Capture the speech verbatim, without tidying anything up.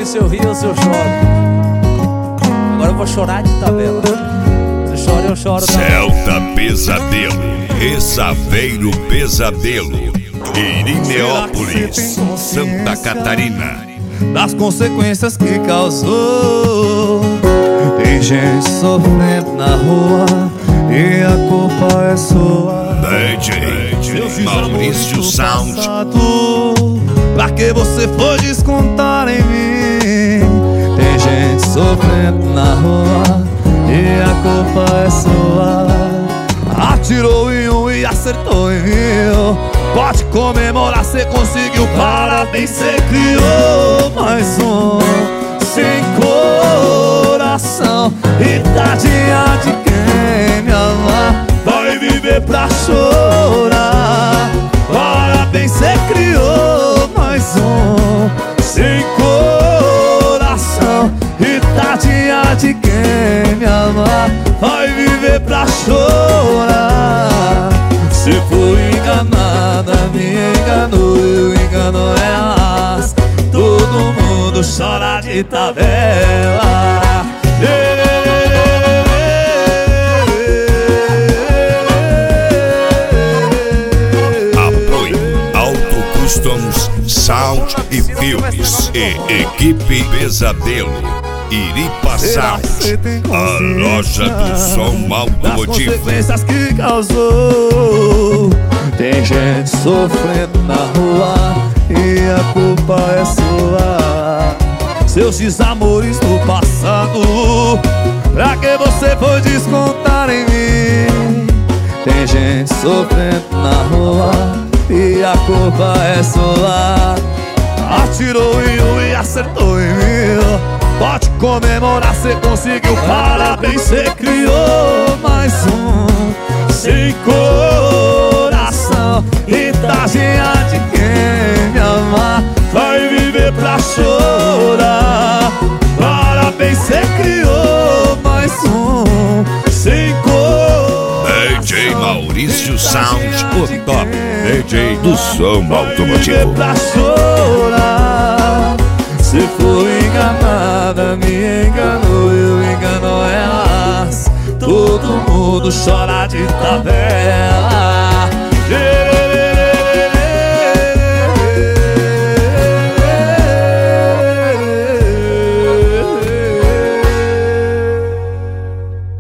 sei se eu rio ou se eu choro. Agora eu vou chorar de tabela. Se chora, eu choro também. Celta Pesadelo, Ressaveiro Pesadelo, Irineópolis, Santa Catarina. Das consequências que causou. Tem gente sofrendo na rua e a culpa é sua. D J Maurício Sound. Pra que você foi descontar em mim? Tem gente sofrendo na rua e a culpa é sua. Atirou em um e acertou em mil. Pode comemorar, cê conseguiu. Parabéns, cê criou mais um sem coração. E tadinha de quem me ama vai viver pra chorar. Parabéns, cê criou mais um sem coração. E tadinha de quem me ama vai viver pra chorar. Se fui enganada, me enganou, eu engano elas. Todo mundo chora de tabela. Apoio Auto Customs, Sound e Filmes e Equipe Pesadelo, Iripa Sound, a loja do som automotivo. Das consequências que causou. Tem gente sofrendo na rua e a culpa é sua. Seus desamores no passado, pra que você foi descontar em mim? Tem gente sofrendo na rua e a culpa é sua. Atirou em um e acertou em mil. Pode comemorar, cê conseguiu. Parabéns, cê criou mais um sem coração. E tadinha de quem me ama vai viver pra chorar. Parabéns, cê criou mais um sem coração. D J Maurício Sound, o top D J do som automotivo. Pra chorar. Se foi enganada, me enganou, eu engano elas. Todo mundo chora de tabela.